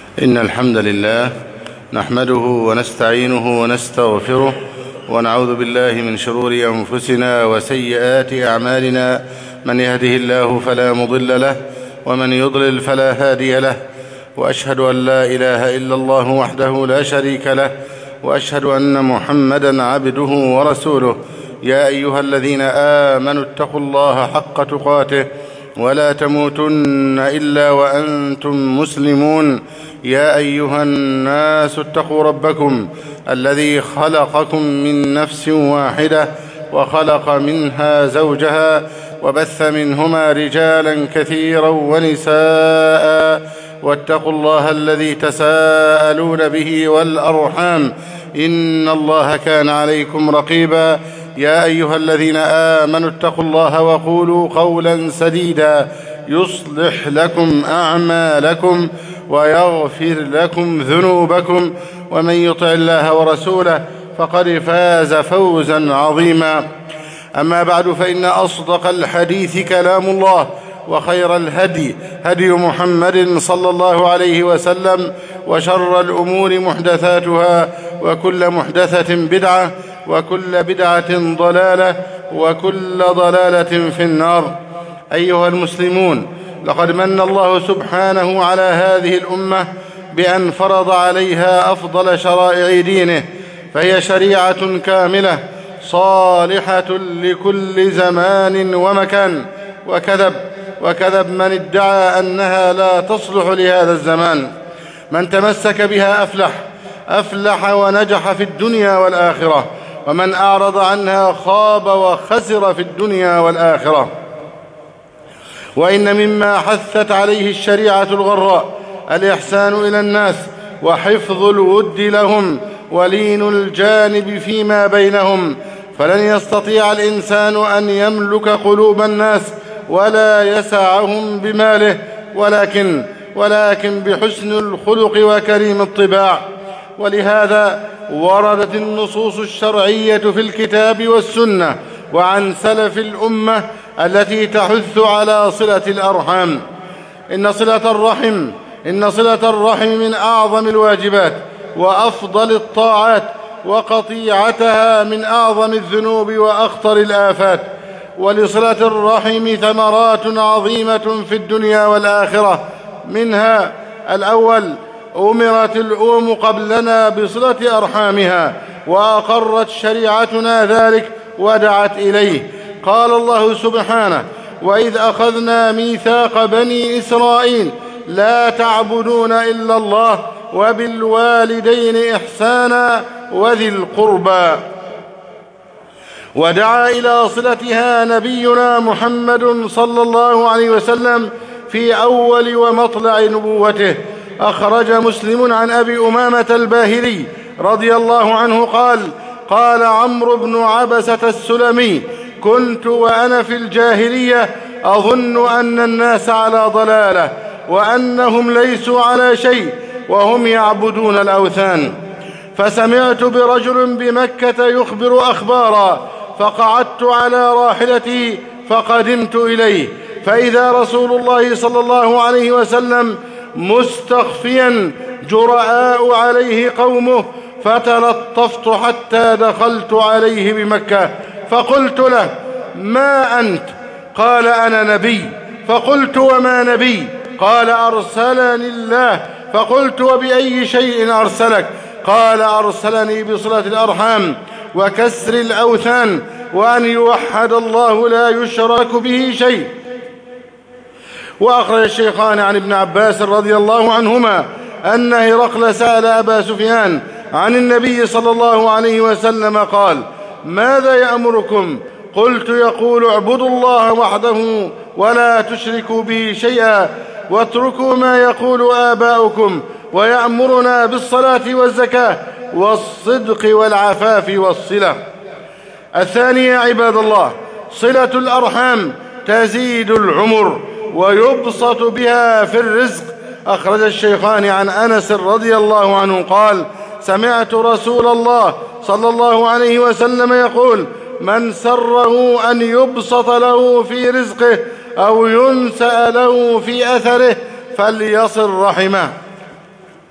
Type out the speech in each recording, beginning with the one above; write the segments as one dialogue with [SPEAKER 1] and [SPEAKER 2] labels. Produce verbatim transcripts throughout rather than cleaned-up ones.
[SPEAKER 1] إن الحمد لله نحمده ونستعينه ونستغفره ونعوذ بالله من شرور أنفسنا وسيئات أعمالنا. من يهده الله فلا مضل له ومن يضلل فلا هادي له، وأشهد أن لا إله إلا الله وحده لا شريك له، وأشهد أن محمدًا عبده ورسوله. يا أيها الذين آمنوا اتقوا الله حق تقاته ولا تموتن إلا وأنتم مسلمون. يا أيها الناس اتقوا ربكم الذي خلقكم من نفس واحدة وخلق منها زوجها وبث منهما رجالا كثيرا ونساء، واتقوا الله الذي تساءلون به والأرحام إن الله كان عليكم رقيبا. يا أيها الذين آمنوا اتقوا الله وقولوا قولا سديدا يصلح لكم أعمالكم ويغفر لكم ذنوبكم، ومن يطع الله ورسوله فقد فاز فوزا عظيما. أما بعد، فإن أصدق الحديث كلام الله، وخير الهدي هدي محمد صلى الله عليه وسلم، وشر الأمور محدثاتها، وكل محدثة بدعة، وكل بدعة ضلالة، وكل ضلالة في النار. أيها المسلمون، لقد من الله سبحانه على هذه الأمة بأن فرض عليها أفضل شرائع دينه، فهي شريعة كاملة صالحة لكل زمان ومكان. وكذب وكذب من ادعى أنها لا تصلح لهذا الزمان. من تمسك بها أفلح أفلح ونجح في الدنيا والآخرة، ومن أعرض عنها خاب وخسر في الدنيا والآخرة. وإن مما حثت عليه الشريعة الغراء الإحسان إلى الناس، وحفظ الود لهم، ولين الجانب فيما بينهم. فلن يستطيع الإنسان أن يملك قلوب الناس ولا يسعهم بماله، ولكن ولكن بحسن الخلق وكريم الطباع. ولهذا وردت النصوص الشرعية في الكتاب والسنة وعن سلف الأمة التي تحث على صلة الأرحام. إن صلة الرحم إن صلة الرحم من أعظم الواجبات وأفضل الطاعات، وقطيعتها من أعظم الذنوب وأخطر الآفات. ولصلة الرحم ثمرات عظيمة في الدنيا والآخرة. منها: الأول، أمرت الأمم قبلنا بصلة أرحامها، وأقرت شريعتنا ذلك ودعت إليه. قال الله سبحانه: وإذ أخذنا ميثاق بني إسرائيل لا تعبدون إلا الله وبالوالدين إحسانا وذي القربى. ودعا إلى صلتها نبينا محمد صلى الله عليه وسلم في أول ومطلع نبوته. أخرج مسلم عن أبي أمامة الباهلي رضي الله عنه قال: قال عمرو بن عبسة السلمي: كنت وأنا في الجاهلية أظن أن الناس على ضلالة، وأنهم ليسوا على شيء وهم يعبدون الأوثان. فسمعت برجل بمكة يخبر أخبارا، فقعدت على راحلتي فقدمت إليه، فإذا رسول الله صلى الله عليه وسلم مستخفيا جرآء عليه قومه، فتلطفت حتى دخلت عليه بمكة، فقلت له: ما أنت؟ قال: أنا نبي. فقلت: وما نبي؟ قال: أرسلني الله. فقلت: وبأي شيء أرسلك؟ قال: أرسلني بصلة الأرحام وكسر الأوثان، وأن يوحد الله لا يشرك به شيء. وأخرج الشيخان عن ابن عباس رضي الله عنهما أن هرقل سأل أبا سفيان عن النبي صلى الله عليه وسلم قال: ماذا يأمركم؟ قلت: يقول: اعبدوا الله وحده ولا تشركوا به شيئا، واتركوا ما يقول آباؤكم، ويأمرنا بالصلاة والزكاة والصدق والعفاف والصلة. الثانية: عباد الله، صلة الأرحام تزيد العمر ويبسط بها في الرزق. أخرج الشيخان عن أنس رضي الله عنه قال: سمعت رسول الله صلى الله عليه وسلم يقول: من سره أن يبسط له في رزقه أو ينسأ له في أثره فليصل رحمه.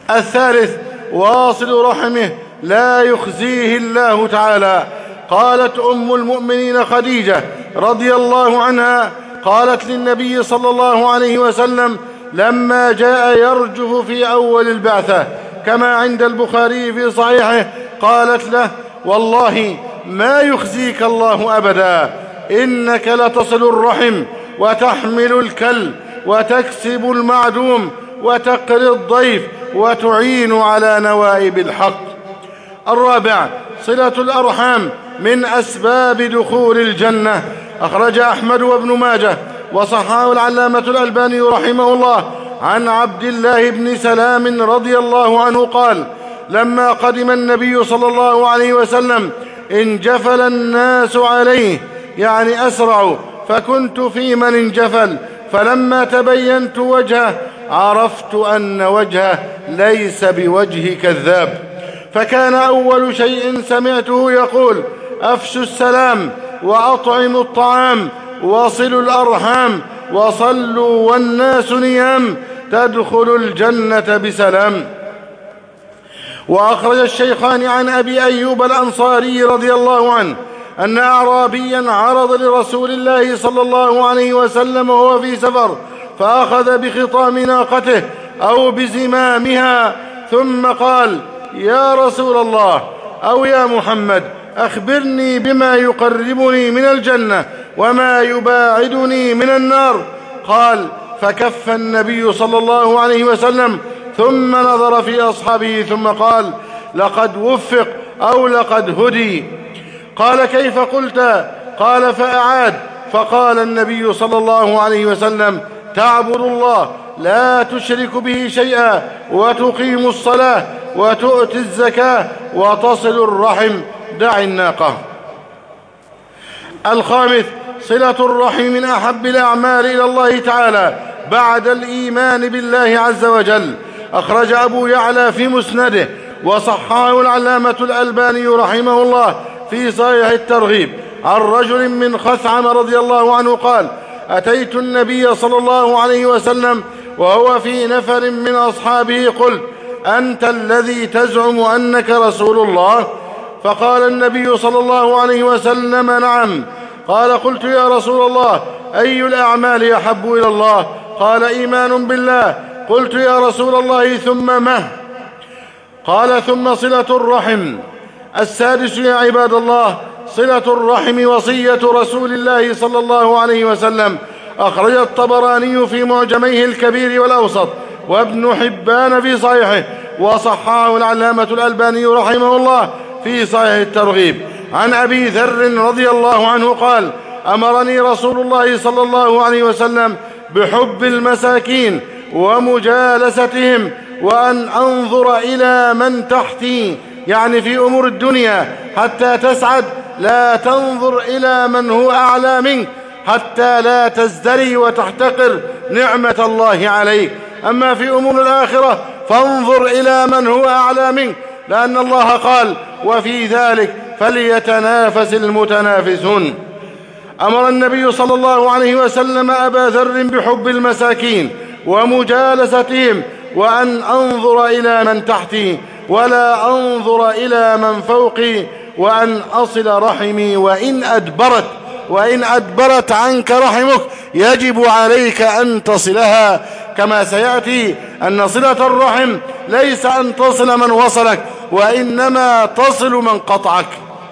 [SPEAKER 1] الثالث واصل رحمه لا يخزيه الله تعالى. قالت أم المؤمنين خديجة رضي الله عنها قالت للنبي صلى الله عليه وسلم لما جاء يرجف في أول البعثة كما عند البخاري في صحيحه، قالت له والله ما يخزيك الله أبدا، إنك لتصل الرحم وتحمل الكل وتكسب المعدوم وتقري الضيف وتعين على نوائب الحق. الرابع صلة الأرحام من أسباب دخول الجنة. أخرج أحمد وابن ماجه وصححه العلامة الألباني رحمه الله عن عبد الله بن سلام رضي الله عنه قال لما قدم النبي صلى الله عليه وسلم انجفل الناس عليه، يعني أسرعوا، فكنت في من انجفل، فلما تبينت وجهه عرفت أن وجهه ليس بوجه كذاب، فكان أول شيء سمعته يقول أفشوا السلام وأطعموا الطعام وصلوا الأرحام وصلوا والناس نيام تدخل الجنة بسلام. وأخرج الشيخان عن أبي أيوب الأنصاري رضي الله عنه أن أعرابيا عرض لرسول الله صلى الله عليه وسلم وهو في سفر، فأخذ بخطام ناقته أو بزمامها ثم قال يا رسول الله أو يا محمد أخبرني بما يقربني من الجنة وما يباعدني من النار. قال فكف النبي صلى الله عليه وسلم ثم نظر في أصحابه ثم قال لقد وفق أو لقد هدي. قال كيف قلت؟ قال فأعاد، فقال النبي صلى الله عليه وسلم تعبد الله لا تشرك به شيئا وتقيم الصلاة وتؤتي الزكاة وتصل الرحم دع الناقة. الخامس صلة الرحم من أحب الأعمال إلى الله تعالى بعد الإيمان بالله عز وجل. أخرج أبو يعلى في مسنده وصححه العلامة الألباني رحمه الله في صحيح الترغيب عن رجل من خثعم رضي الله عنه قال أتيت النبي صلى الله عليه وسلم وهو في نفر من أصحابه قلت أنت الذي تزعم أنك رسول الله؟ فقال النبي صلى الله عليه وسلم نعم. قال قلت يا رسول الله أي الأعمال أحب إلى الله؟ قال إيمان بالله. قلت يا رسول الله ثم ما؟ قال ثم صلة الرحم. السادس يا عباد الله صلة الرحم وصية رسول الله صلى الله عليه وسلم. أخرج الطبراني في معجميه الكبير والأوسط وابن حبان في صحيحه وصححه العلامة الألباني رحمه الله في صحيح الترغيب عن أبي ذر رضي الله عنه قال أمرني رسول الله صلى الله عليه وسلم بحب المساكين ومجالستهم وأن أنظر إلى من تحتي، يعني في أمور الدنيا حتى تسعد لا تنظر إلى من هو أعلى منك حتى لا تزدري وتحتقر نعمة الله عليك، أما في أمور الآخرة فانظر إلى من هو أعلى منك، لأن الله قال وفي ذلك فليتنافس المتنافسون. أمر النبي صلى الله عليه وسلم أبا ذر بحب المساكين ومجالستهم وأن أنظر إلى من تحتي ولا أنظر إلى من فوقي وأن أصل رحمي وإن أدبرت وإن أدبرت عنك رحمك يجب عليك أن تصلها، كما سيأتي أن صلة الرحم ليس أن تصل من وصلك وإنما تصل من قطعك.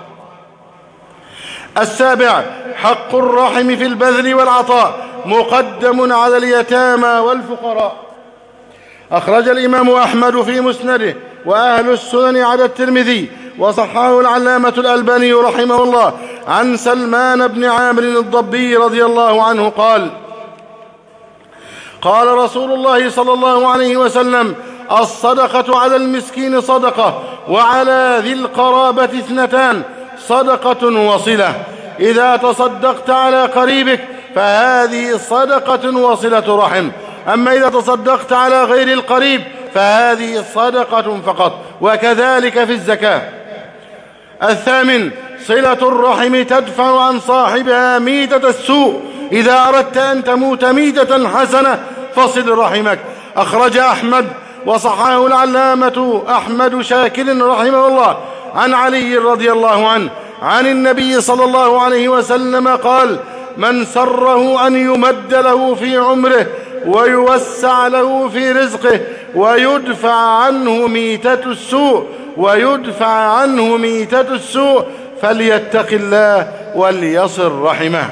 [SPEAKER 1] السابع حق الرحم في البذل والعطاء مقدم على اليتامى والفقراء. أخرج الإمام أحمد في مسنده وأهل السنن على الترمذي وصححه العلامة الألباني رحمه الله عن سلمان بن عامر الضبي رضي الله عنه قال قال رسول الله صلى الله عليه وسلم الصدقة على المسكين صدقة وعلى ذي القرابة اثنتان صدقة وصلة. إذا تصدقت على قريبك فهذه صدقة وصلة رحم، أما إذا تصدقت على غير القريب فهذه صدقة فقط، وكذلك في الزكاة. الثامن صلة الرحم تدفع عن صاحبها ميتة السوء. إذا أردت أن تموت ميتة حسنة فصل رحمك. أخرج أحمد وصححه العلامة أحمد شاكر رحمه الله عن علي رضي الله عنه عن النبي صلى الله عليه وسلم قال: من سره أن يمد له في عمره ويوسع له في رزقه ويدفع عنه ميتة السوء ويدفع عنه ميتة السوء فليتق الله وليصل رحمه.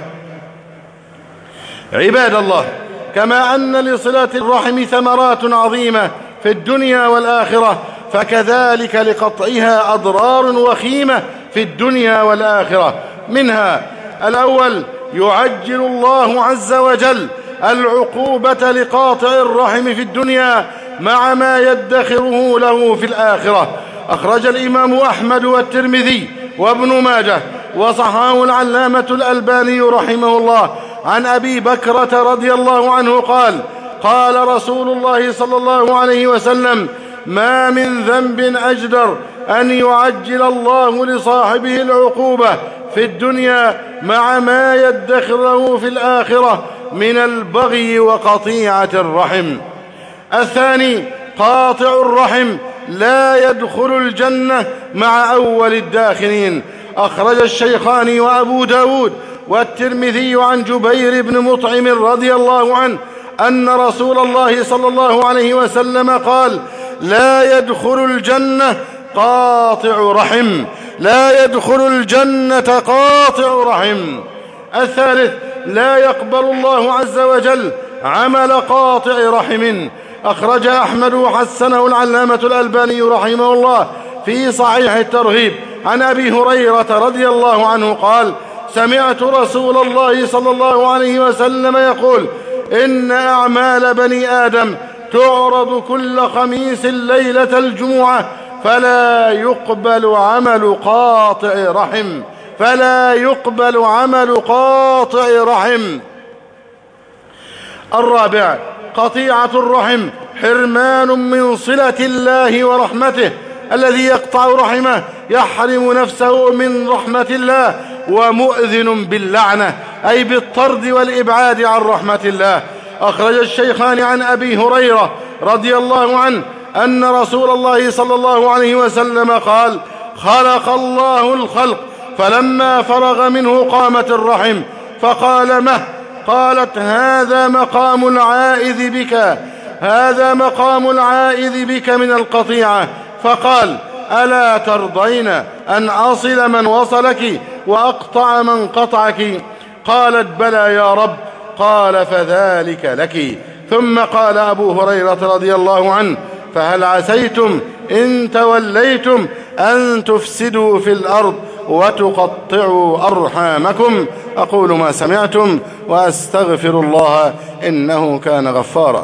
[SPEAKER 1] عباد الله، كما أن لصلة الرحم ثمرات عظيمة في الدنيا والآخرة، فكذلك لقطعها أضرار وخيمة في الدنيا والآخرة. منها: الأول، يعجل الله عز وجل العقوبة لقاطع الرحم في الدنيا مع ما يدخره له في الآخرة. أخرج الإمام أحمد والترمذي وابن ماجه وصححه العلامة الألباني رحمه الله عن أبي بكرة رضي الله عنه قال: قال رسول الله صلى الله عليه وسلم: ما من ذنب أجدر أن يعجل الله لصاحبه العقوبة في الدنيا مع ما يدخره في الآخرة من البغي وقطيعة الرحم. الثاني: قاطع الرحم لا يدخل الجنة مع أول الداخلين. أخرج الشيخان وأبو داود والترمذي عن جبير بن مطعم رضي الله عنه أن رسول الله صلى الله عليه وسلم قال: لا يدخل الجنة قاطع رحم، لا يدخل الجنة قاطع رحم. الثالث: لا يقبل الله عز وجل عمل قاطع رحم. أخرج أحمد وحسنه العلامة الألباني رحمه الله في صحيح الترغيب عن أبي هريرة رضي الله عنه قال: سمعت رسول الله صلى الله عليه وسلم يقول: إن أعمال بني آدم تعرض كل خميس ليلة الجمعة فلا يقبل عمل قاطع رحم، فلا يقبل عمل قاطع رحم. الرابع: قطيعة الرحم حرمان من صلة الله ورحمته. الذي يقطع رحمه يحرم نفسه من رحمة الله ومؤذن باللعنة، أي بالطرد والإبعاد عن رحمة الله. أخرج الشيخان عن أبي هريرة رضي الله عنه أن رسول الله صلى الله عليه وسلم قال: خلق الله الخلق فلما فرغ منه قامت الرحم فقال: مه؟ قالت: هذا مقام العائذ بك، هذا مقام العائذ بك من القطيعة. فقال: ألا ترضين أن أصل من وصلك وأقطع من قطعك؟ قالت: بلى يا رب. قال: فذلك لك. ثم قال أبو هريرة رضي الله عنه: فهل عسيتم إن توليتم أن تفسدوا في الأرض وتقطعوا أرحامكم؟ أقول ما سمعتم وأستغفر الله إنه كان غفارا.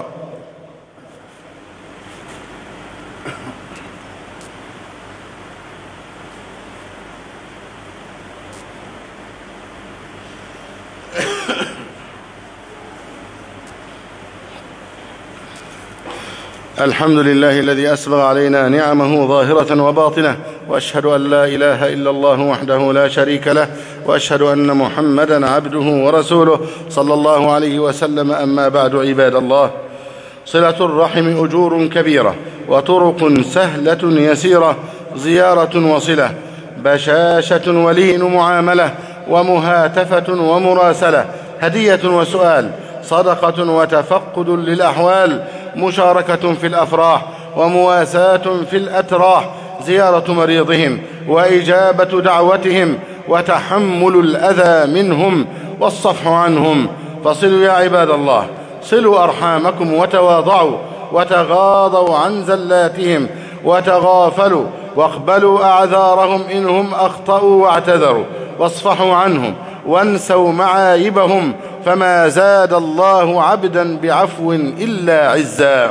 [SPEAKER 1] الحمد لله الذي أسبغ علينا نعمه ظاهرة وباطنة، وأشهد أن لا إله إلا الله وحده لا شريك له، وأشهد أن محمدًا عبده ورسوله صلى الله عليه وسلم. أما بعد، عباد الله، صلة الرحم أجور كبيرة وطرق سهلة يسيرة، زيارة وصلة، بشاشة ولين معاملة، ومهاتفة ومراسلة، هدية وسؤال، صدقة وتفقد للأحوال، مشاركة في الأفراح ومواساة في الأتراح، زيارة مريضهم وإجابة دعوتهم وتحمل الأذى منهم والصفح عنهم. فصلوا يا عباد الله، صلوا أرحامكم وتواضعوا وتغاضوا عن زلاتهم وتغافلوا واقبلوا أعذارهم إنهم أخطأوا واعتذروا، واصفحوا عنهم وانسوا معايبهم، فما زاد الله عبدا بعفو إلا عزا.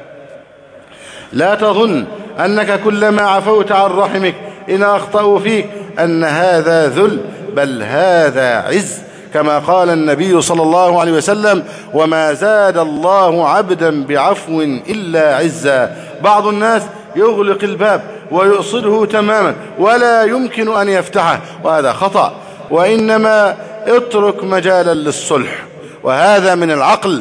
[SPEAKER 1] لا تظن أنك كلما عفوت عن رحمك إن أخطأوا فيك أن هذا ذل، بل هذا عز، كما قال النبي صلى الله عليه وسلم: وما زاد الله عبدا بعفو إلا عزا. بعض الناس يغلق الباب ويؤصده تماما ولا يمكن أن يفتحه، وهذا خطأ، وإنما اترك مجالا للصلح، وهذا من العقل.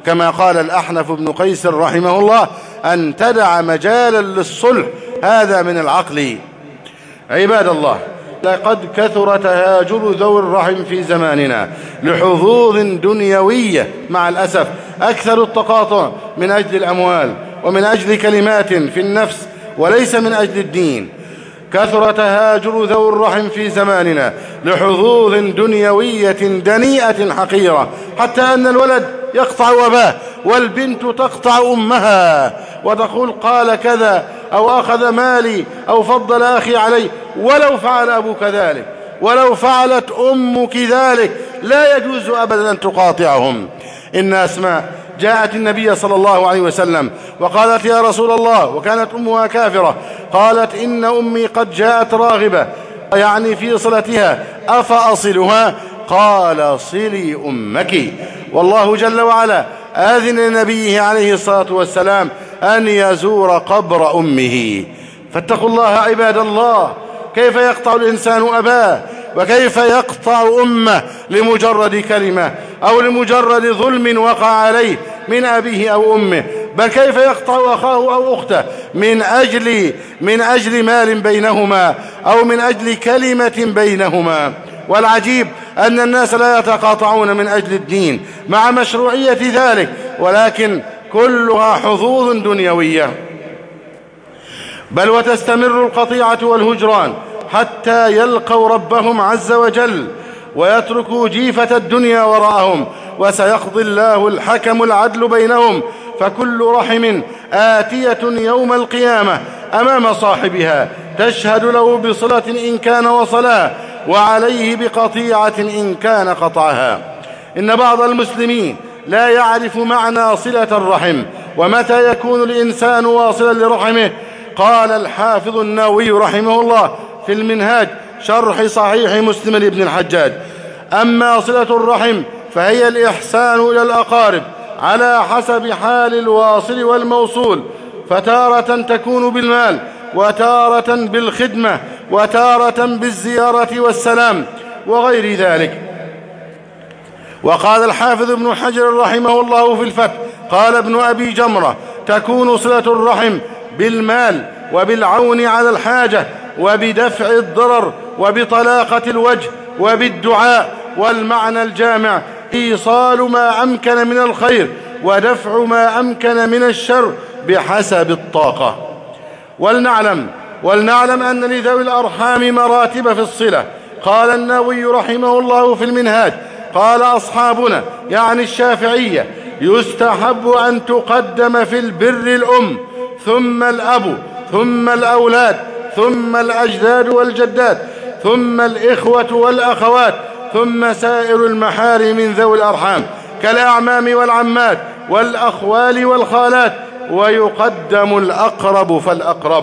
[SPEAKER 1] كما قال الأحنف بن قيس رحمه الله: أن تدع مجالا للصلح، هذا من العقل. عباد الله، لقد كثر تهاجر ذوي الرحم في زماننا لحظوظ دنيوية، مع الأسف أكثر التقاطع من أجل الأموال ومن أجل كلمات في النفس وليس من أجل الدين. كثر تهاجر ذوي الرحم في زماننا لحظوظ دنيوية دنيئة حقيرة، حتى أن الولد يقطع أباه والبنت تقطع أمها وتقول قال كذا أو أخذ مالي أو فضل أخي علي، ولو فعل أبوك ذلك ولو فعلت أمك ذلك لا يجوز أبدا أن تقاطعهم. إن أسماء جاءت النبي صلى الله عليه وسلم وقالت: يا رسول الله، وكانت أمها كافرة، قالت: إن أمي قد جاءت راغبة، يعني في صلتها، أفأصلها؟ قال: صلي أمك. والله جل وعلا آذن لنبيه عليه الصلاة والسلام أن يزور قبر أمه. فاتقوا الله عباد الله. كيف يقطع الإنسان أباه وكيف يقطع أمه لمجرد كلمة أو لمجرد ظلم وقع عليه من أبيه أو أمه، بل كيف يقطع أخاه أو أخته من أجل من أجل مال بينهما أو من أجل كلمة بينهما. والعجيب أن الناس لا يتقاطعون من أجل الدين مع مشروعية ذلك، ولكن كلها حظوظ دنيوية. بل وتستمر القطيعة والهجران حتى يلقوا ربهم عز وجل ويتركوا جيفة الدنيا وراءهم، وسيقضي الله الحكم العدل بينهم، فكل رحم آتية يوم القيامة أمام صاحبها تشهد له بصلة إن كان وصلها، وعليه بقطيعة إن كان قطعها. إن بعض المسلمين لا يعرف معنى صلة الرحم ومتى يكون الإنسان واصلا لرحمه. قال الحافظ النووي رحمه الله في المنهاج شرح صحيح مسلم لابن الحجاج: أما صلة الرحم فهي الإحسان إلى الأقارب على حسب حال الواصل والموصول، فتارة تكون بالمال، وتارة بالخدمة، وتارة بالزيارة والسلام وغير ذلك. وقال الحافظ ابن حجر رحمه الله في الفتح، قال ابن أبي جمرة: تكون صلة الرحم بالمال وبالعون على الحاجة وبدفع الضرر وبطلاقة الوجه وبالدعاء، والمعنى الجامع إيصال ما أمكن من الخير ودفع ما أمكن من الشر بحسب الطاقة. ولنعلم ولنعلم أن لذوي الأرحام مراتب في الصلة. قال النووي رحمه الله في المنهاج: قال أصحابنا يعني الشافعية: يستحب أن تقدم في البر الأم، ثم الأب، ثم الأولاد، ثم الأجداد والجدات، ثم الإخوة والأخوات، ثم سائر المحارم من ذوي الأرحام كالأعمام والعمات والأخوال والخالات، ويقدم الأقرب فالأقرب.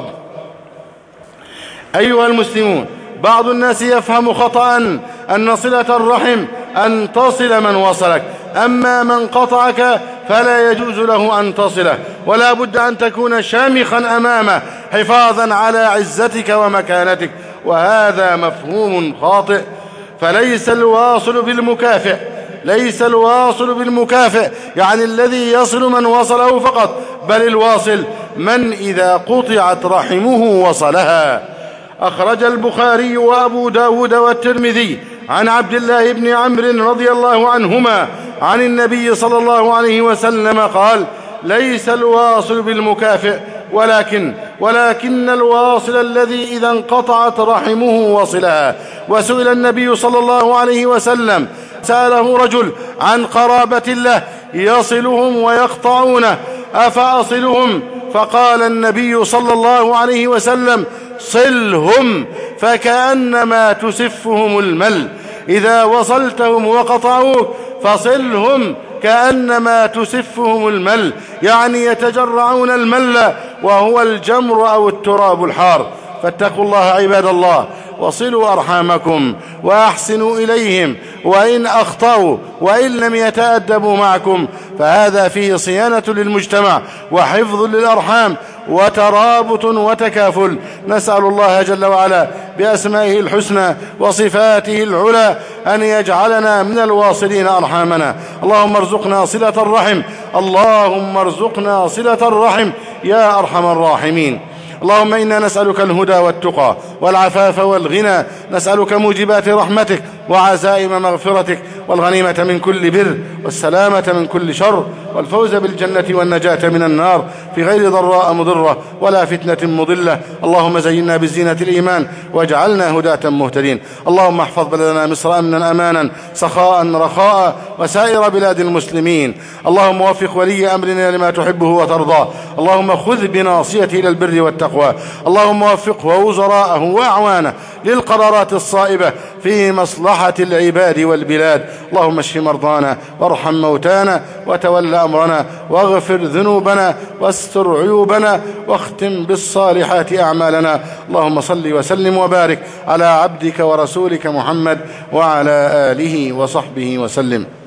[SPEAKER 1] أيها المسلمون، بعض الناس يفهم خطأ أن صلة الرحم أن تصل من وصلك، أما من قطعك فلا يجوز له أن تصله، ولا بد أن تكون شامخا أمامه حفاظا على عزتك ومكانتك، وهذا مفهوم خاطئ. فليس الواصل بالمكافئ ليس الواصل بالمكافئ يعني الذي يصل من وصله فقط، بل الواصل من إذا قطعت رحمه وصلها. أخرج البخاري وأبو داود والترمذي عن عبد الله بن عمرو رضي الله عنهما عن النبي صلى الله عليه وسلم قال: ليس الواصل بالمكافئ ولكن ولكن الواصل الذي إذا انقطعت رحمه وصلها. وسئل النبي صلى الله عليه وسلم سأله رجل عن قرابة له يصلهم ويقطعونه: أفأصلهم؟ فقال النبي صلى الله عليه وسلم: صلهم فكأنما تسفهم المل. إذا وصلتهم وقطعوك فصلهم كأنما تسفهم المل، يعني يتجرعون المل وهو الجمر أو التراب الحار. فاتقوا الله عباد الله، وصلوا أرحامكم وأحسنوا إليهم وإن أخطأوا وإن لم يتأدبوا معكم، فهذا فيه صيانة للمجتمع وحفظ للأرحام وترابط وتكافل. نسأل الله جل وعلا بأسمائه الحسنى وصفاته العلى أن يجعلنا من الواصلين أرحامنا. اللهم ارزقنا صلة الرحم، اللهم ارزقنا صلة الرحم يا أرحم الراحمين. اللهم إنا نسألك الهدى والتقى والعفاف والغنى، نسألك موجبات رحمتك وعزائم مغفرتك والغنيمة من كل بر والسلامة من كل شر والفوز بالجنة والنجاة من النار في غير ضراء مضرة ولا فتنة مضلة. اللهم زينا بزينة الإيمان واجعلنا هداة مهتدين. اللهم احفظ بلدنا مصر أمنا أمانا سخاء رخاء وسائر بلاد المسلمين. اللهم وفق ولي أمرنا لما تحبه وترضاه. اللهم خذ بناصيته إلى البر والتقوى. اللهم وفقه ووزراءه وأعوانه للقرارات الصائبة في مصلحة العباد والبلاد. اللهم اشف مرضانا وارحم موتانا وتول أمرنا واغفر ذنوبنا واستر عيوبنا واختم بالصالحات أعمالنا. اللهم صل وسلم وبارك على عبدك ورسولك محمد وعلى آله وصحبه وسلم.